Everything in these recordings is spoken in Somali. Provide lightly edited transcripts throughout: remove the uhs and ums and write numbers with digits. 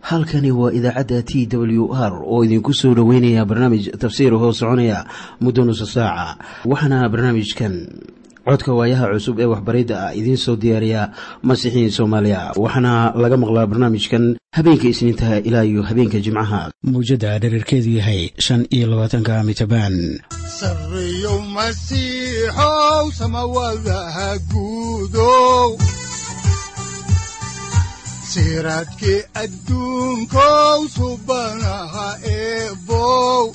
halkani waa idaacadda TWR oo idinku soo dhaweynaya barnaamij tafsiir hoo soconaya muddo nusu saaca. Waxaana barnaamijkan codka waayaha cusub ee waxbaridda ah idiin soo diyaariya Masiixiin Soomaaliya. Waxaana laga maqlaa barnaamijkan habeenka Isniinta ilaa iyo habeenka Jimcaha. Mawjadda dhererkeedu yahay 25 mitabaan. Sarriyo Masiixow samawadaha guudow. Siraadkii adduunkow subanaha eebow.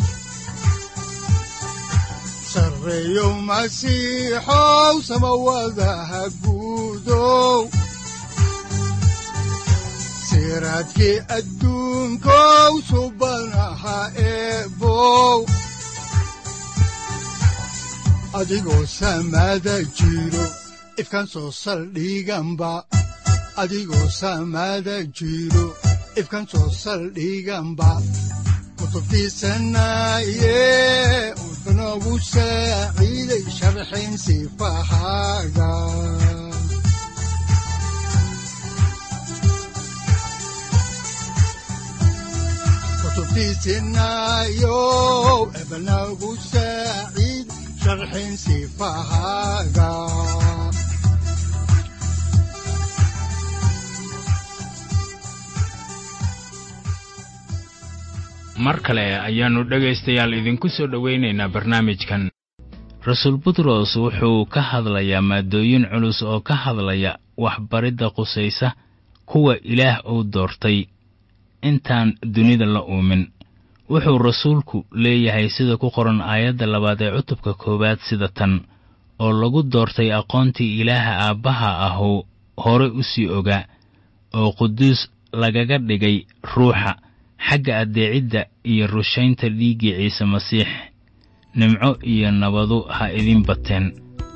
Sarriyo Masiixow samawadaha guudow. Siraadkii adduunkow subanaha eebow. Adigoo samada jiro ifkaan soo saldhiganba. Adigoo samada jiro ifkaan soo saldhiganba. Kutubtiisanaye unogu saaciiday sharxin sifahaaga. Kutubtiisanayo ebnagu saaciid sharxin sifahaaga. mar kale ayaannu dhegaystayaal idinku soo dhowaynaynaa barnaamijkan. Rasuul Butros wuxuu ka hadlayaa maadooyin culus oo ka hadlaya waxbaridda qusaysa kuwa Ilaah uu doortay intaan dunida la uumin. Wuxuu rasuulku leeyahay sida ku qoran aayadda 2 ee cutubka 1 sida tan, oo lagu doortay aqoontii Ilaaha Aabbaha ahuu hore u sii ogaa, oo quduus lagaga dhigay ruuxa xagga adeecidda iyo rushaynta dhiiggii Ciise Masiix. Nimco iyo nabadu ha idin bateen.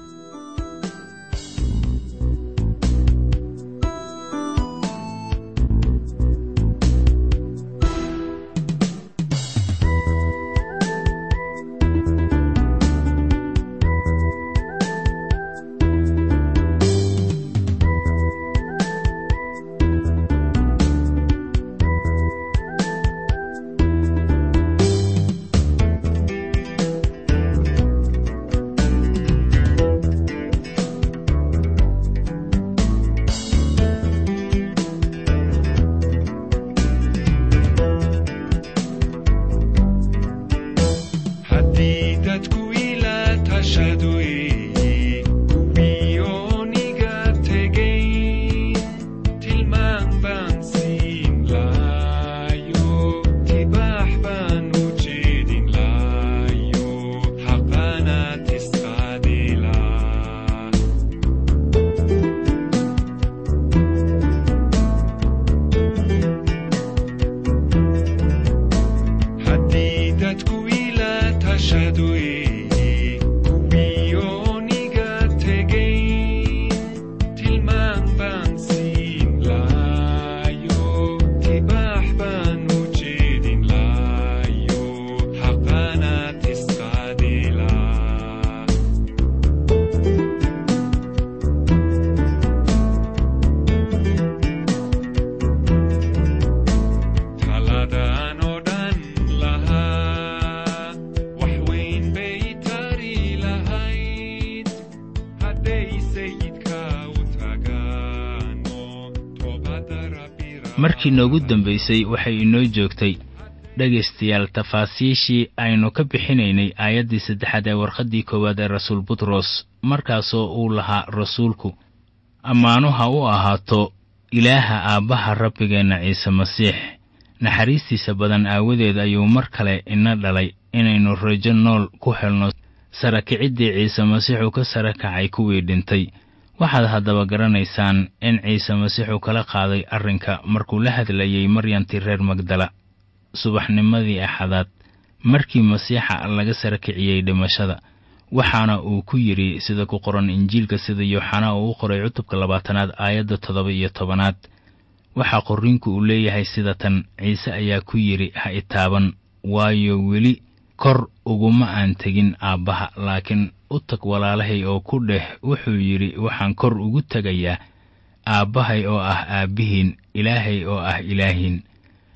markii noogu dambaysay waxay inoo joogtay dhagaystayaal tafaasiishii aynu ka bixinaynay aayaddii 3 ee warqaddii 1 ee Rasuul Butros, markaasoo uu lahaa rasuulku ammaanuha u ahaato Ilaaha Aabbaha Rabbigeenna Ciise Masiix. Naxariistiisa badan aawadeed ayuu mar kale ina dhalay inaynu rajo nool ku helno sarakiciddii Ciise Masiixu ka sarakacay kuwii dhintay. waxaad haddaba garanaysaan in Ciise Masiixu kala qaaday arrinka markuu la hadlayay Maryantii reer Magdala subaxnimadii Axadaad markii Masiixa laga sarakiciyay dhimashada. waxaana uu ku yiri sida ku qoran Injiilka sida Yooxana uu qoray cutubka 20 aayadda 17. waxa qorriinku uu leeyahay sida tan, Ciise ayaa ku yiri ha itaaban, waayo weli kor uguma aan tegin Aabbaha, laakiin u tag walaalahay oo ku dheh wuxuu yiri waxaan kor ugu tagayaa Aabbahay oo ah Aabbihiin, Ilaahay oo ah Ilaahiin.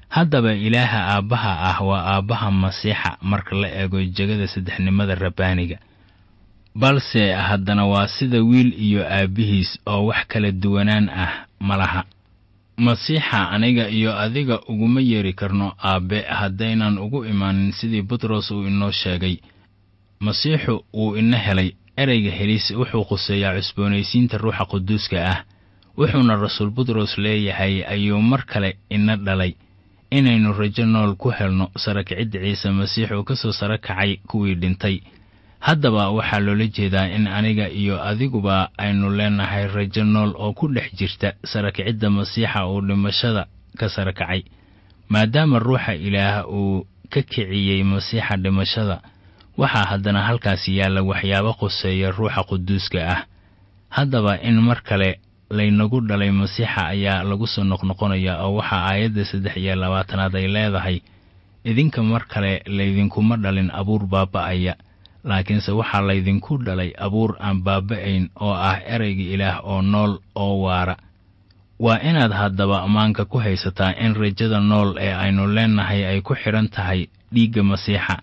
haddaba ilaaha aabbaha ah waa aabbaha masiixa marka la eego jegada saddexnimada rabbaaniga, balse haddana waa sida wiil iyo aabbihiis oo wax kala duwanaan ah ma laha. masiixa aniga iyo adiga uguma yeeri karno aabbe haddaynan ugu imaanin sidii butros uu inoo sheegay. masiixu uu ina helay. ereyga helis wuxuu quseeyaa cusboonaysiinta ruuxa quduuska ah, wuxuuna rasuul butros leeyahay ayuu mar kale ina dhalay inaynu rajo nool ku helno sarakicidda ciise masiix oo ka soo sara kacay kuwii dhintay. haddaba waxaa loola jeedaa in aniga iyo adiguba aynu leenahay rajo nool oo ku dhex jirta sarakicidda masiixa oo dhimashada ka sara kacay. maadaama ruuxa ilaah uu ka kiciyey masiixa dhimashada, waxaa haddana halkaas yaalla waxyaabo quseeya ruuxa quduuska ah. haddaba in mar kale laynagu dhalay masiixa ayaa lagu soo noqnoqonaya oo waxaa aayadda 23 ay leedahay, idinka mar kale laydinkuma dhalin abuur baaba'aya, laakiinse waxaa laydinku dhalay abuur aan baaba'ayn oo ah ereyga ilaah oo nool oo waara. waa inaad haddaba ammaanka ku haysataa in rajada nool ee aynu leenahay ay ku xidhan tahay dhiigga masiixa.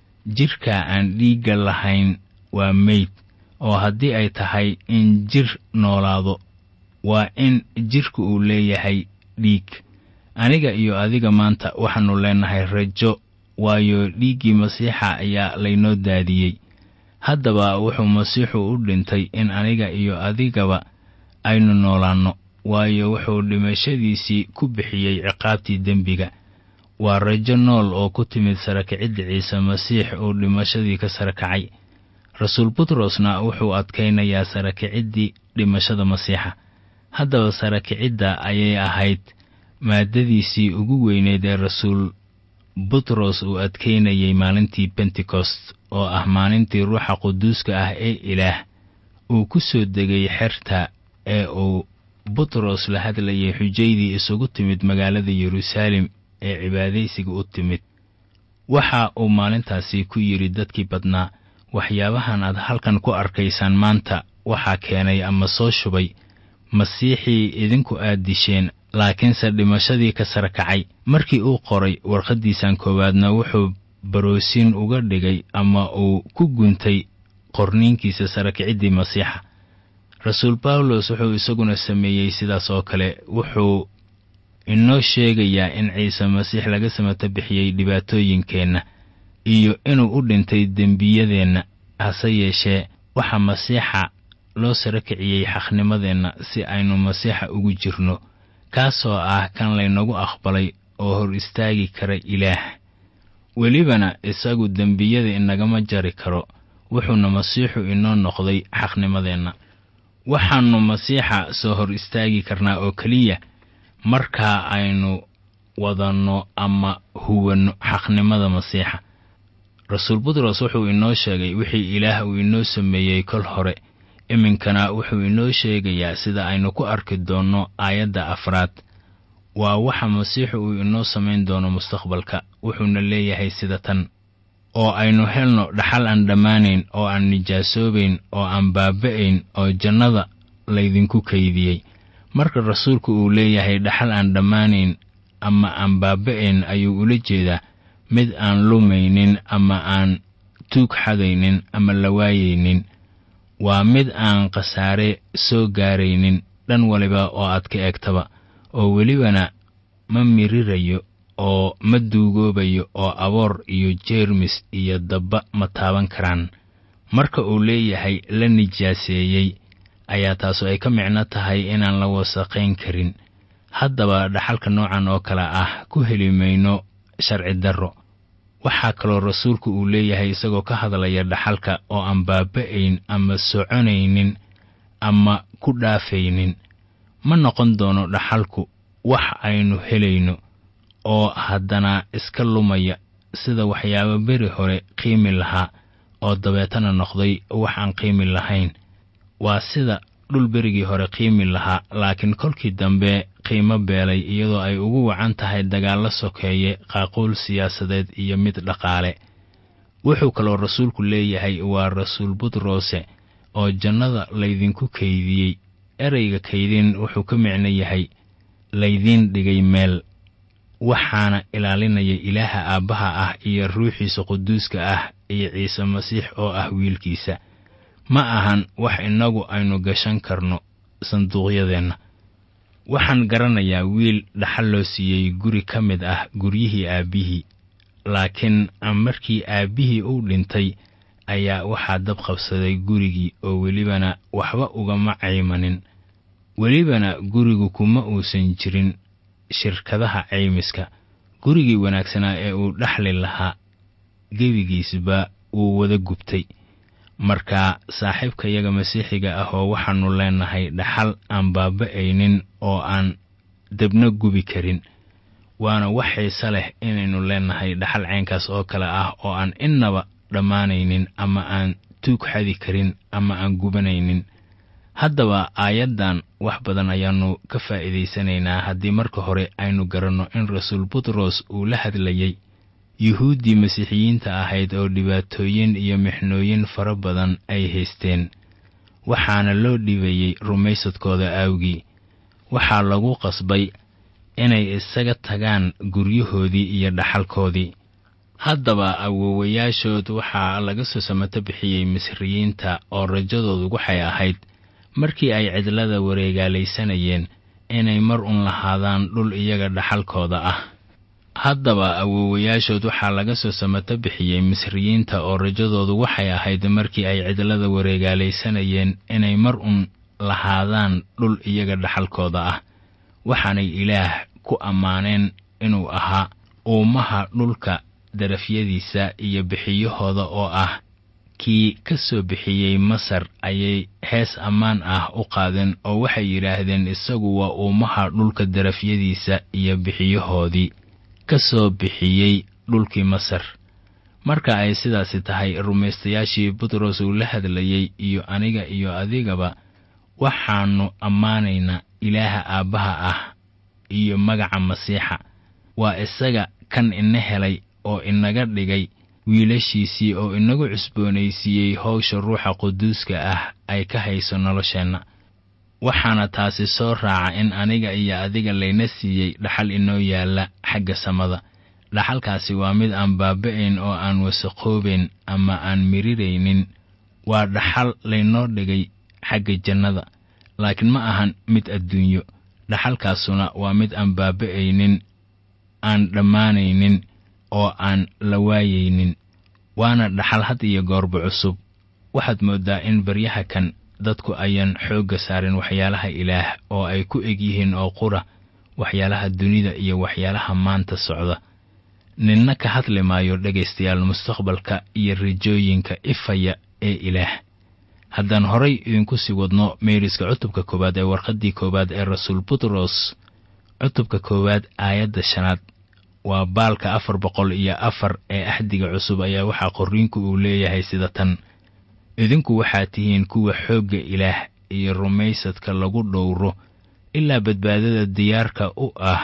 jidhka aan dhiigga lahayn waa meyd, oo haddii ay tahay in jir noolaado, waa in jidhku uu leeyahay dhiig. aniga iyo adiga maanta waxaannu leenahay rajo, waayo dhiiggii masiixa ayaa laynoo daadiyey. haddaba wuxuu masiixu u dhintay in aniga iyo adigaba aynu noolaanno, waayo wuxuu dhimashadiisii ku bixiyey ciqaabtii dembiga. waa rajo nool oo ku timid sarakicidda ciise masiix oo dhimashadii ka sara kacay. rasuul butrosna wuxuu adkaynayaa sarakiciddii dhimashada masiixa. haddaba sarakicidda ayay ahayd maaddadiisii ugu weyneed ee rasuul butros uu adkaynayay maalintii bentekost, oo ah maalintii ruuxa quduuska ah ee ilaah uu ku soo degay xerta ee uu butros la hadlayay xujaydii isugu timid magaalada yeruusaalem ee cibaadaysiga u timid. waxa uu maalintaasi ku yidhi dadkii badnaa, waxyaabahan aad halkan ku arkaysaan maanta waxaa keenay ama soo shubay masiixii idinku aad disheen, laakiinse dhimashadii ka sara kacay. markii uu qoray warqaddiisan koowaadna wuxuu baroosiin uga dhigay ama uu ku guntay qorniinkiisa sarakiciddii masiixa. rasuul bawlos wuxuu isaguna sameeyey sidaas oo kale. wuxuu inoo sheegayaa in ciise masiix laga samata bixiyey dhibaatooyinkeenna iyo inuu u dhintay dembiyadeenna. hase yeeshee waxaa masiixa loo sara kiciyey xaqnimadeenna si aynu masiixa ugu jirno, kaasoo ah kan laynagu aqbalay oo hor istaagi kara ilaah. welibana isagu dembiyada inagama jari karo, wuxuuna masiixu inoo noqday xaqnimadeenna. waxaannu masiixa soo hor istaagi karnaa oo keliya markaa aynu wadanno ama huwanno xaqnimada masiixa. rasuul butros wuxuu inoo sheegay wixii ilaah uu inoo sameeyey kol hore. iminkana wuxuu inoo sheegayaa sida aynu ku arki doonno aayadda 4. waa waxa masiixu uu inoo samayn doono mustaqbalka. wuxuuna leeyahay sida tan, oo aynu helno dhaxal aan dhammaanayn oo aan nijaasoobayn oo aan baaba'ayn oo jannada laydinku kaydiyey. marka rasuulku uu leeyahay dhaxal aan dhammaanayn ama aan baaba'ayn, ayuu ula jeedaa mid aan lumaynin ama aan tuug xadaynin ama la waayaynin. waa mid aan khasaare soo gaaraynin dhan waliba oo aad ka eegtaba, oo welibana ma mirirayo oo ma duugoobayo oo aboor iyo jeermis iyo dabba ma taaban karaan. marka uu leeyahay la nijaaseeyey, ayaa taasu ay ka micno tahay inaan la wasaqayn karin. haddaba dhaxalka noocan oo kale ah ku heli mayno sharci darro. waxaa kaloo rasuulku uu leeyahay isagoo ka hadlaya dhaxalka oo aan baaba'ayn ama soconaynin ama ku dhaafaynin. ma noqon doono dhaxalku wax aynu helayno oo haddana iska lumaya sida waxyaabo beri hore qiimi lahaa oo dabeetana noqday wax aan qiimi lahayn. waa sida dhul berigii hore qiimi lahaa, laakiin kolkii dambe qiimo beelay iyadoo ay ugu wacan tahay dagaallo sokeeye, qaaquul siyaasadeed iyo mid dhaqaale. wuxuu kaloo rasuulku leeyahay, waa rasuul butrose, oo jannada laydinku kaydiyey. ereyga kaydin wuxuu ka micno yahay laydiin dhigay meel. waxaana ilaalinaya ilaaha aabbaha ah iyo ruuxiisa quduuska ah iyo ciise masiix oo ah wiilkiisa. ma ahan wax innagu aynu gashan karno sanduuqyadeenna. waxaan garanayaa wiil dhaxal loo siiyey guri ka mid ah guryihii aabbihii, laakiin markii aabbihii uu dhintay ayaa waxaa dab qabsaday gurigii oo welibana waxba ugama caymanin. welibana gurigu kuma uusan jirin shirkadaha caymiska. gurigii wanaagsanaa ee uu dhaxli lahaa gebigiisba wuu wada gubtay. marka saaxiibkayaga masiixiga ah oo waxaannu leenahay dhaxal aan baaba'aynin oo aan dabna gubi karin. waana wax xiise leh inaynu leenahay dhaxal caynkaas oo kale ah oo aan innaba dhammaanaynin ama aan tuug xadi karin ama aan gubanaynin. haddaba aayaddan wax badan ayaannu ka faa'iidaysanaynaa haddii marka hore aynu garanno in rasuul butros uu la hadlayey yuhuuddii masiixiyiinta ahayd oo dhibaatooyin iyo mixnooyin fara badan ay haysteen, waxaana loo dhibayey rumaysadkooda aawgii. waxaa lagu qasbay inay isaga tagaan guryahoodii iyo dhaxalkoodii. haddaba awoowayaashood waxaa laga soo samato bixiyey misriyiinta oo rajadoodu waxay ahayd markii ay cidlada wareegaalaysanayeen inay mar un lahaadaan dhul iyaga dhaxalkooda ah. haddaba awoowayaashood waxaa laga soo samato bixiyey misriyiinta oo rajadoodu waxay ahayd markii ay cidlada wareegaalaysanayeen inay mar un lahaadaan dhul iyaga dhaxalkooda ah. waxaanay ilaah ku ammaaneen inuu ahaa uumaha dhulka darafyadiisa iyo bixiyahooda oo ah kii ka soo bixiyey Masar. ayay hees ammaan ah u qaadeen oo waxay yidhaahdeen isagu waa uumaha dhulka darafyadiisa iyo bixiyahoodii ka soo bixiyey dhulkii Masar. marka ay sidaasi tahay, rumaystayaashii Butros uu la hadlayey iyo aniga iyo adigaba waxaannu ammaanaynaa ilaaha aabbaha ah iyo magaca masiixa. waa isaga kan ina helay oo inaga dhigay wiilashiisii oo inagu cusboonaysiiyey hawsha ruuxa quduuska ah ay ka hayso nolosheenna. waxaana taasi soo raaca in aniga iyo adiga layna siiyey dhaxal inoo yaalla xagga samada. dhaxalkaasi waa mid aan baaba'ayn oo aan wasaqoobayn ama aan miriraynin. waa dhaxal laynoo dhigay xagga jannada, laakiin ma ahan mid adduunyo. dhaxalkaasuna waa mid aan baaba'aynin, aan dhammaanaynin, oo aan la waayaynin. waana dhaxal had iyo goorba cusub. waxaad mooddaa in baryaha kan dadku ayaan xoogga saarin waxyaalaha ilaah oo ay ku eg yihiin oo qura waxyaalaha dunida iyo waxyaalaha maanta socda. ninna ka hadli maayo dhegaystayaal mustaqbalka iyo rajooyinka ifaya ee ilaah. haddaan horay idinku sii wadno meeriska cutubka 1 ee warqaddii 1 ee rasuul butros, cutubka 1 aayadda 5 waa baalka 404 ee axdiga cusub ayaa waxaa qorriinku uu leeyahay sida tan: idinku waxaa tihiin kuwa xoogga ilaah iyo rumaysadka lagu dhowro ilaa badbaadada diyaarka u ah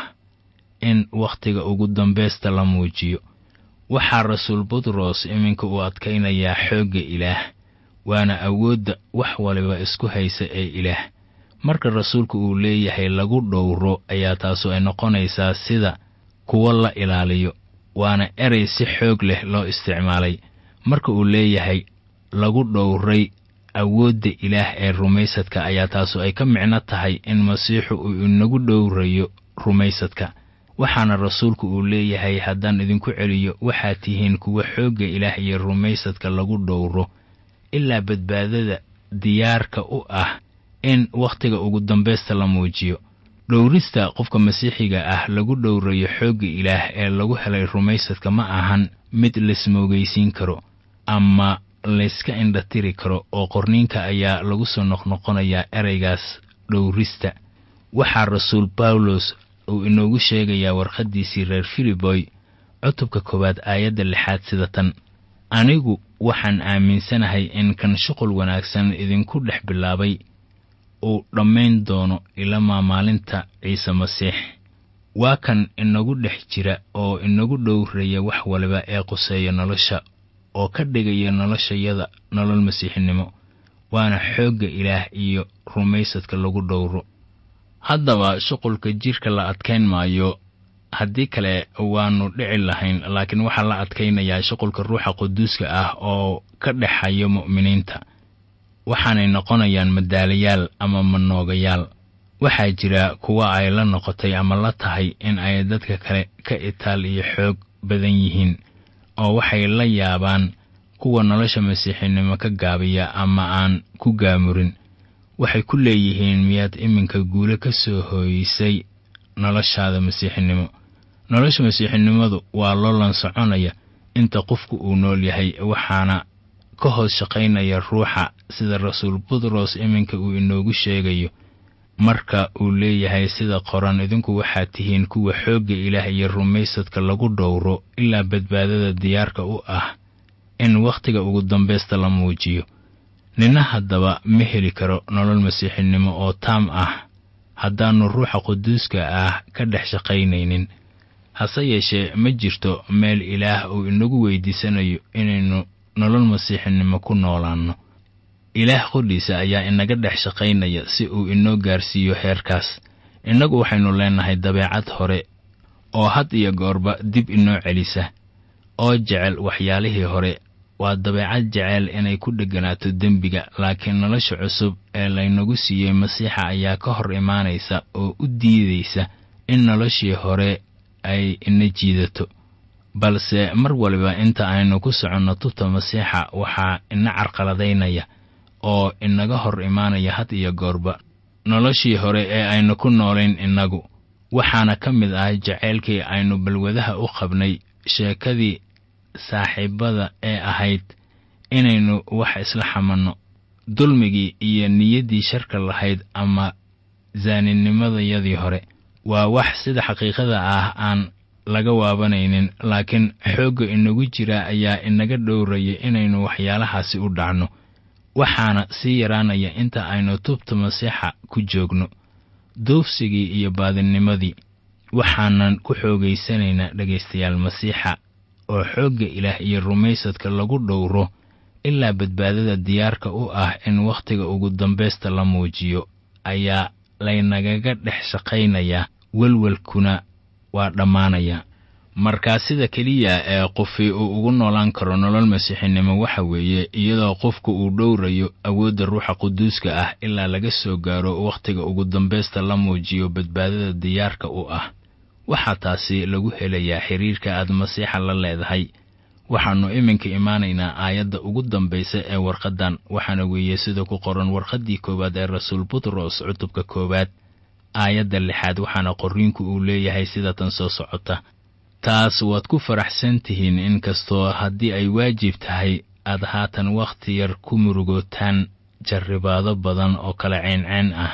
in wakhtiga ugu dambaysta la muujiyo. waxaa rasuul butros iminka uu adkaynayaa xoogga ilaah, waana awoodda wax waliba isku haysa ee ilaah. marka rasuulku uu leeyahay lagu dhowro ayaa taasu ay noqonaysaa sida kuwa la ilaaliyo, waana erey si xoog leh loo isticmaalay. marka uu leeyahay lagu dhowray awoodda ilaah ee rumaysadka ayaa taasu ay ka micno tahay in masiixu uu inagu dhowrayo rumaysadka. waxaana rasuulku uu leeyahay haddaan idinku celiyo, waxaad tihiin kuwa xoogga ilaah iyo rumaysadka lagu dhowro ilaa badbaadada diyaarka u ah in wakhtiga ugu dambaysta la muujiyo. dhowrista qofka masiixiga ah lagu dhowrayo xoogga ilaah ee lagu helay rumaysadka ma ahan mid laismoogaysiin karo ama layska indhatiri karo, oo qorniinka ayaa lagu soo noqnoqonayaa ereygaas dhowrista. waxaa rasuul bawlos uu inoogu sheegayaa warqaddiisii reer Filiboy cutubka 1 aayadda 6 sida tan: anigu waxaan aaminsanahay in kan shuqul wanaagsan idinku dhex bilaabay uu dhammayn doono ilaa maalinta ciise masiix. waa kan inagu dhex jira oo inagu dhowraya wax waliba ee quseeya nolosha oo ka dhigaya noloshayada nolol masiixinimo. waana xoogga ilaah iyo rumaysadka lagu dhowro. haddaba shuqulka jirka la adkayn maayo haddii kale waannu dhici lahayn, laakiin waxaa la adkaynayaa shuqulka ruuxa quduuska ah oo ka dhexeeya mu'miniinta. waxaanay noqonayaan madaalayaal ama manoogayaal. waxaa jira kuwa ay la noqotay ama la tahay in ay dadka kale ka itaal iyo xoog badan yihiin, oo waxay la yaabaan kuwa nolosha masiixinimo ka gaabiya ama aan ku gaamurin. waxay ku leeyihiin, miyaad iminka guule ka soo hooysay noloshaada masiixinimo? nolosha masiixinimadu waa loolan soconaya inta qofku uu nool yahay, waxaana ka hoos shaqaynaya ruuxa, sida rasuul butros iminka uu inoogu sheegayo marka uu leeyahay sida qoran, idinku waxaad tihiin kuwa xoogga ilaah iyo rumaysadka lagu dhowro ilaa badbaadada diyaarka u ah in wakhtiga ugu dambaysta la muujiyo. nina haddaba ma heli karo nolol masiixinimo oo taam ah haddaannu ruuxa quduuska ah ka dhex shaqaynaynin. hase yeeshee ma jirto meel ilaah uu inagu weydiisanayo inaynu nolol masiixinimo ku noolaanno. ilaah qudhiisa ayaa inaga dhex shaqaynaya si uu inoo gaarsiiyo heerkaas. innagu waxaynu leenahay dabeecad hore oo had iyo goorba dib inoo celisa, oo jecel waxyaalihii hore. waa dabeecad jecel inay ku dheganaato dembiga, laakiin nolosha cusub ee laynagu siiyey masiixa ayaa ka hor imaanaysa oo u diidaysa in noloshii hore ay ina jiidato. balse mar waliba inta aynu ku soconno tubta masiixa waxaa ina carqaladaynaya oo inaga hor imaanaya had iyo goorba noloshii hore ee aynu ku noolayn innagu. waxaana ka mid ah jacaylkii aynu balwadaha u qabnay, sheekadii saaxiibada ee ahayd inaynu wax isla xamanno, dulmigii iyo niyaddii sharka lahayd ama zaaninimadayadii hore. waa wax sida xaqiiqada ah aan laga waabanaynin, laakiin xoogga inagu jira ayaa inaga dhowraya inaynu waxyaalahaasi u dhacno. waxaana sii yaraanaya inta aynu tubta masiixa ku joogno. duufsigii iyo baadinimadii waxaanan ku xoogaysanaynaa dhegaystayaal masiixa oo xoogga ilaah iyo rumaysadka lagu dhowro ilaa badbaadada diyaarka u ah in wakhtiga ugu dambaysta la muujiyo ayaa laynagaga dhex shaqaynayaa. welwelkuna waa dhammaanaya. markaa sida keliya ee qofii uu ugu noolaan karo nolol masiixinimo waxa weeye iyadoo qofku uu dhowrayo awoodda ruuxa quduuska ah ilaa laga soo gaaro wakhtiga ugu dambaysta la muujiyo badbaadada diyaarka u ah. waxaa taasi lagu helayaa xiriirka aad masiixa la leedahay. waxaannu iminka imaanaynaa aayadda ugu dambaysa ee warqaddan, waxaana weeye sida ku qoran warqaddii 1 ee rasuul butros cutubka 1 aayadda 6, waxaana qorriinku uu leeyahay sida tan soo socota: taas waad ku faraxsan tihiin inkastoo haddii ay waajib tahay aad haatan wakhti yar ku murugootaan jarribaado badan oo kala ceenceen ah.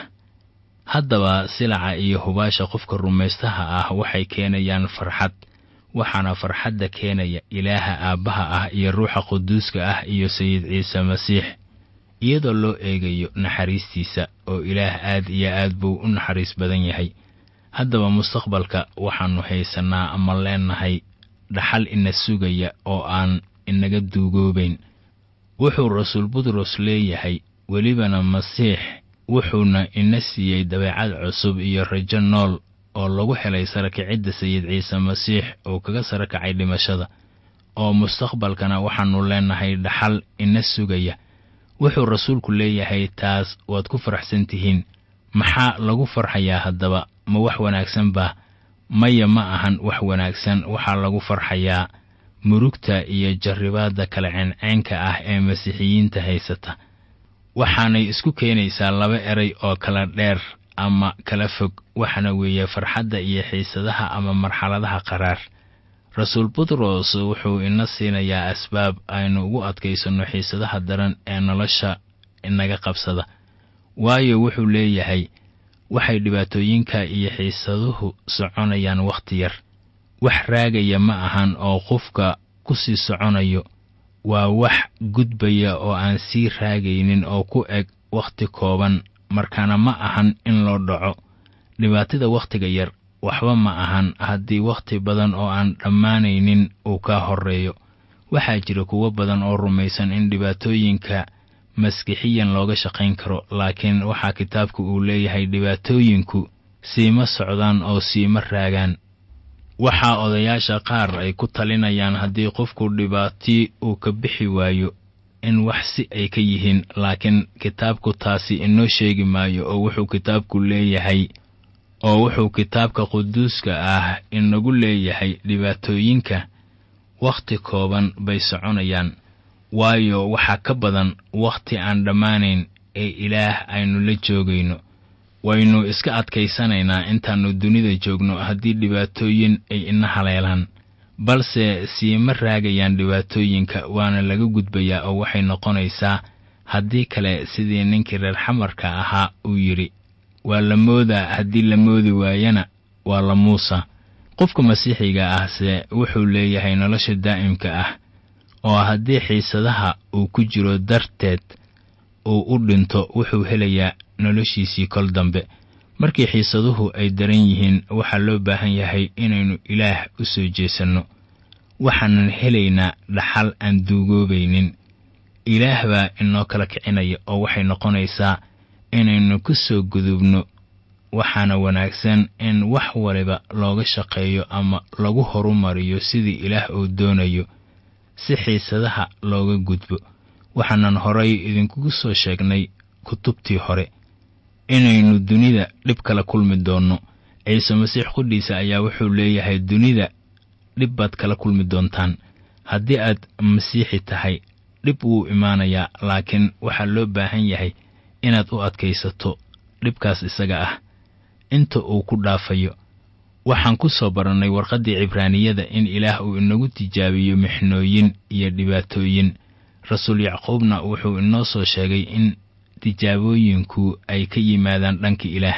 haddaba silaca iyo hubaasha qofka rumaystaha ah waxay keenayaan farxad, waxaana farxadda keenaya ilaaha aabbaha ah iyo ruuxa quduuska ah iyo sayid ciise masiix, iyadoo loo eegayo naxariistiisa oo ilaah aad iyo aad buu u naxariis badan yahay. haddaba mustaqbalka waxaannu haysannaa ama leenahay dhaxal ina sugaya oo aan inaga duugoobayn. wuxuu rasuul butros leeyahay, welibana masiix wuxuuna ina siiyey dabeecad cusub iyo rajo nool oo lagu helay sarakicidda sayid ciise masiix oo kaga sarakacay dhimashada. oo mustaqbalkana waxaannu leenahay dhaxal ina sugaya. wuxuu rasuulku leeyahay, taas waad ku faraxsan tihiin. maxaa lagu farxayaa haddaba? ma wax wanaagsan baa? maya, ma ahan wax wanaagsan. waxaa lagu farxayaa murugta iyo jarribaadda kala ceenceenka ah ee masiixiyiinta haysata. waxaanay isku keenaysaa laba eray oo kala dheer ama kala fog, waxaana weeye farxadda iyo xiisadaha ama marxaladaha qaraar. rasuul butros wuxuu ina siinayaa asbaab aynu ugu adkaysanno xiisadaha daran ee nolosha inaga qabsada. waayo wuxuu leeyahay, waxay dhibaatooyinka iyo xiisaduhu soconayaan wakhti yar. wax raagaya ma ahan oo qofka ku sii soconayo, waa wax gudbaya oo aan sii raagaynin oo ku eg wakhti kooban, markaana ma ahan in loo dhaco. dhibaatada wakhtiga yar waxba ma ahan haddii wakhti badan oo aan dhammaanaynin uu ka horreeyo. waxaa jira kuwo badan oo rumaysan in dhibaatooyinka maskixiyan looga shaqayn karo, laakiin waxaa kitaabku uu leeyahay dhibaatooyinku siima socdaan oo siima raagaan. waxaa odayaasha qaar ay ku talinayaan haddii qofku dhibaatii uu ka bixi waayo in wax si ay ka yihiin, laakiin kitaabku taasi inoo sheegi maayo oo wuxuu kitaabka quduuska ah inagu leeyahay dhibaatooyinka wakhti kooban bay soconayaan, waayo waxaa ka badan wakhti aan dhammaanayn ee Ilaah aynu la joogayno. waynu iska adkaysanaynaa intaannu dunida joogno haddii dhibaatooyin ay ina haleelaan, balse siima raagayaan dhibaatooyinka, waana laga gudbayaa oo waxay noqonaysaa haddii kale sidii ninkii reer xamarka ahaa uu yidhi, waa la moodaa, haddii la moodi waayana waa la muusa. qofka masiixiga ahse wuxuu leeyahay nolosha daa'imka ah, oo haddii xiisadaha uu ku jiro darteed uu u dhinto wuxuu helayaa noloshiisii kol dambe. markii xiisaduhu ay daran yihiin waxaa loo baahan yahay inaynu Ilaah u soo jeesanno. waxaanan helaynaa dhaxal aan duugoobaynin. Ilaah baa inoo kala kicinaya oo waxay noqonaysaa inaynu ku soo gudubno. waxaana wanaagsan in wax waliba looga shaqeeyo ama lagu horumariyo sidii Ilaah uu doonayo si xiisadaha looga gudbo. waxaanan horay idinkugu soo sheegnay kutubtii hore inaynu dunida dhib kala kulmi doonno. ciise masiix qudhiisa ayaa wuxuu leeyahay dunida dhib baad kala kulmi doontaan. haddii aad masiixi tahay dhib wuu imaanayaa, laakiin waxaa loo baahan yahay inaad u adkaysato dhibkaas isaga ah inta uu ku dhaafayo. waxaan ku soo barannay warqaddii Cibraaniyada in Ilaah uu inagu tijaabiyo mixnooyin iyo dhibaatooyin. rasuul Yacquubna wuxuu inoo soo sheegay in tijaabooyinku ay ka yimaadaan dhanka Ilaah.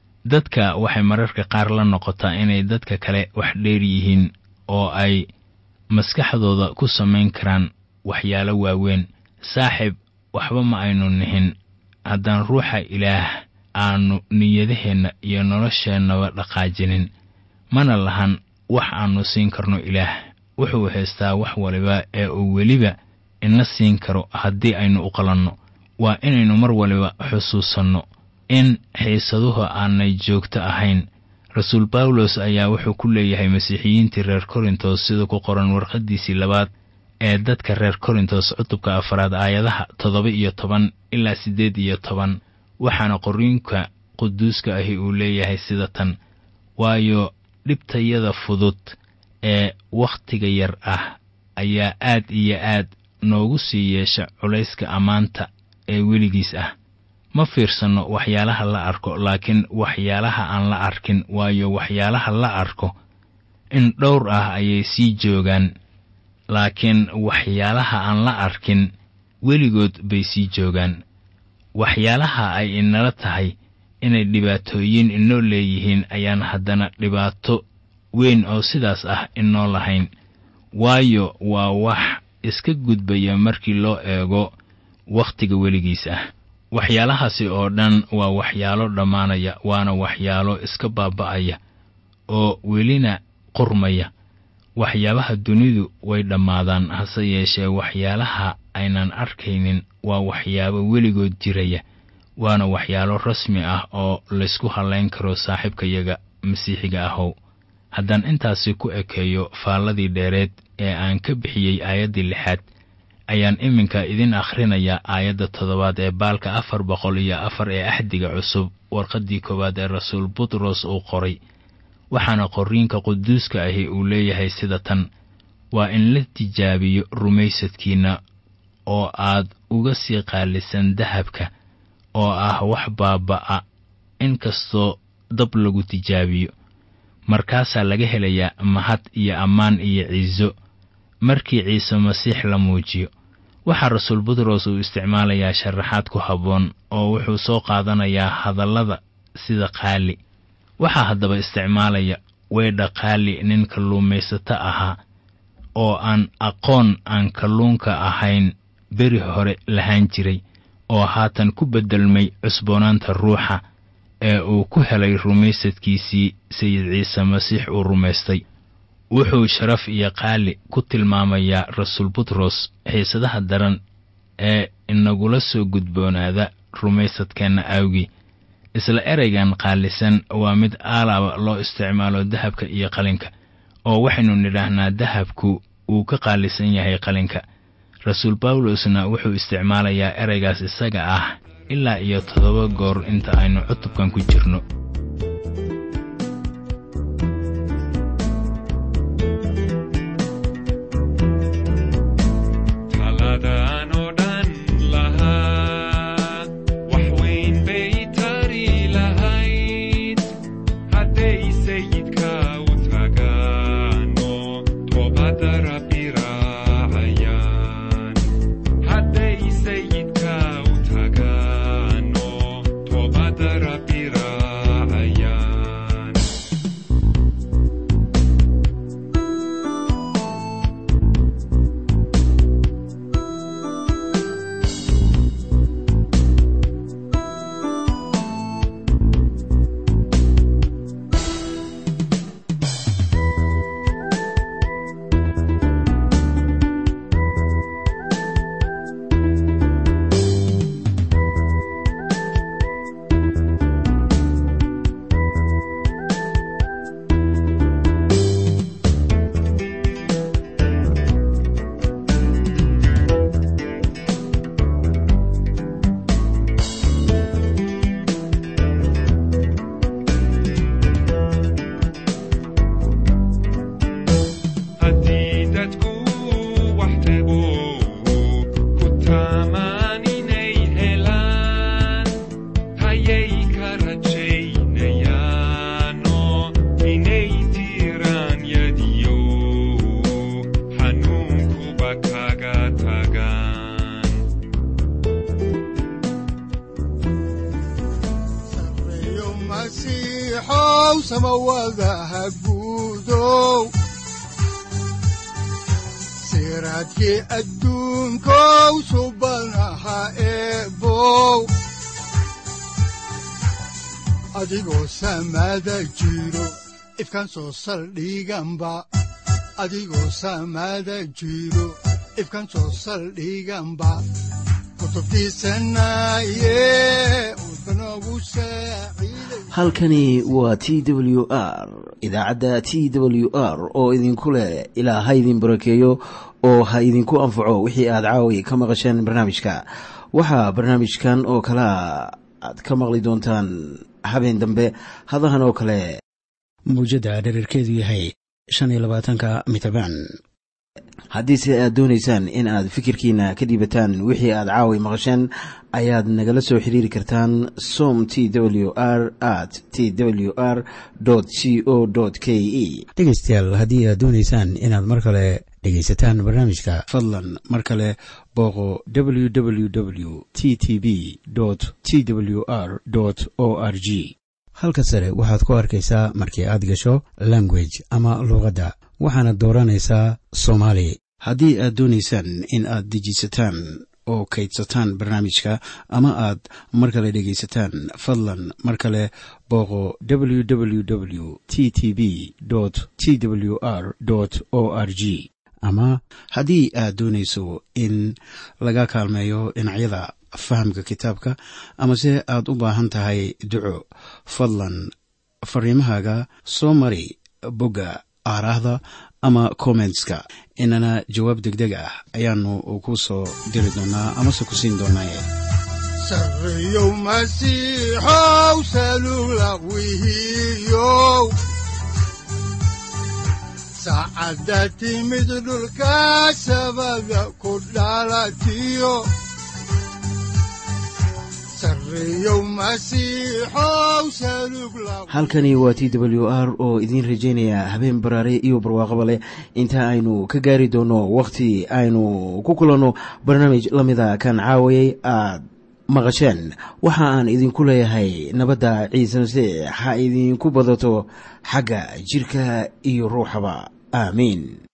dadka waxay mararka qaar la noqotaa inay dadka kale wax dheer yihiin oo ay maskaxdooda ku samayn karaan waxyaalo waaweyn. saaxiib, waxba ma aynu nihin haddaan ruuxa Ilaah aanu niyadaheenna iyo nolosheennaba dhaqaajinin. mana lahan wax aanu siin karno Ilaah. wuxuu haystaa wax waliba ee uu weliba ina siin karo haddii aynu u qalanno. waa inaynu mar waliba xusuusanno in xiisaduhu aanay joogto ahayn. rasuul Bawlos ayaa wuxuu ku leeyahay masiixiyiintii reer Korintos sida ku qoran warqaddiisii 2 ee dadka reer Korintos cutubka 4 aayadaha 7 ilaa 8. waxaana qoriinka quduuska ahi uu leeyahay sida tan: waayo dhibtayada fudud ee wakhtiga yar ah ayaa aad iyo aad noogu sii yeesha culayska ammaanta ee weligiis ah. ma fiirsanno waxyaalaha la arko, laakiin waxyaalaha aan la arkin, waayo waxyaalaha la arko in dhowr ah ayay sii joogaan, laakiin waxyaalaha aan la arkin weligood bay sii joogaan. waxyaalaha ay inala tahay inay dhibaatooyin inoo leeyihiin ayaan haddana dhibaato weyn oo sidaas ah inoo lahayn, waayo waa wax iska gudbaya markii loo eego wakhtiga weligiis ah. waxyaalahaasi oo dhan waa waxyaalo dhammaanaya, waana waxyaalo iska baaba'aya oo welina qurmaya. waxyaabaha dunidu way dhammaadaan, hase yeeshee waxyaalaha aynan arkaynin waa waxyaabo weligood jiraya, waana waxyaalo rasmi ah oo laysku halayn karo saaxiibkayaga masiixiga ahow. haddaan intaasi ku ekeeyo faalladii dheereed ee aan ka bixiyey aayaddii 6, ayaan iminka idin akhrinayaa aayadda 7 ee baalka 404 ee Axdiga Cusub, warqaddii 1 ee rasuul Butros uu qoray. waxaana qoriinka quduuska ahi uu leeyahay sida tan: waa in la tijaabiyo rumaysadkiinna oo aad uga sii qaalisan dahabka oo ah wax baaba'a, inkastoo dab lagu tijaabiyo. markaasaa laga helayaa mahad iyo ammaan iyo ciiso markii ciise masiix la muujiyo. waxaa rasuul Butros uu isticmaalayaa sharaxaad ku habboon oo wuxuu soo qaadanayaa hadallada sida qaali. waxaa haddaba isticmaalaya weedha qaali nin kalluumaysato ahaa oo aan aqoon aan kalluunka ahayn beri hore lahaan jiray, oo haatan ku beddelmay cusboonaanta ruuxa ee uu ku helay rumaysadkiisii sayid ciise masiix uu rumaystay. wuxuu sharaf iyo qaali ku tilmaamayaa rasuul Butros xiisadaha daran ee inagula soo gudboonaada rumaysadkeenna awgii. isla ereygan qaalisan waa mid aalaaba loo isticmaalo dahabka iyo qalinka, oo waxaynu nidhaahnaa dahabku uu ka qaalisan yahay qalinka. rasuul bawlosna wuxuu isticmaalayaa ereygaas isaga ah ilaa iyo 7 goor inta aynu cutubkan ku jirno. siraadkii adduunkow subanaha eebow adigoo samada jiro ifkan soo saldhiganba adigoo samada jiro ifkan soo saldhiganba halkani waa TWR idaacadda TWR oo idinku leh ilaa ha idin barakeeyo oo ha idinku anfaco wixii aad caawi ka maqasheen barnaamijka. waxaa barnaamijkan oo kala aad ka maqli doontaan habeen dambe hadahan oo kale mawjadda dhererkeedu yahay 25 mitabaan. haddiise aad doonaysaan in aad fikirkiina ka dhiibataan wixii aad caawi maqasheen ayaad nagala soo xiriiri kartaan somtwr@twr.co.ke. dhegaystayaal haddii aad doonaysaan inaad mar kale dhegaysataan barnaamijka fadlan mar kale booqo www.twr.org. halka sare waxaad ku arkaysaa markii aad gasho language ama luqadda, waxaana dooranaysaa Soomaali. haddii aad doonaysaan in aad dejisataan oo kaydsataan barnaamijka ama aad mar kale dhegaysataan, fadlan mar kale booqo www.twr.org. ama haddii aad doonayso in laga kaalmeeyo dhinacyada fahamka kitaabka amase aad u baahan tahay duco, fadlan fariimahaaga soo mari bogga aaraahda ama commentska, inana jawaab degdeg ah ayaanu ku soo diri doonaa amase ku siin doonaaye. sarreeyow masiixow salula wihiyow saacadda timid dhulka sabada ku dhalatiyo halkani waa TWR oo idiin rajaynaya habeen baraare iyo barwaaqaba leh inta aynu ka gaari doono wakhti aynu ku kulanno barnaamij la mida kan caawayay aad maqasheen. waxa aan idinku leeyahay nabadda ciise masiix ha idinku badato xagga jirka iyo ruuxaba. aamiin.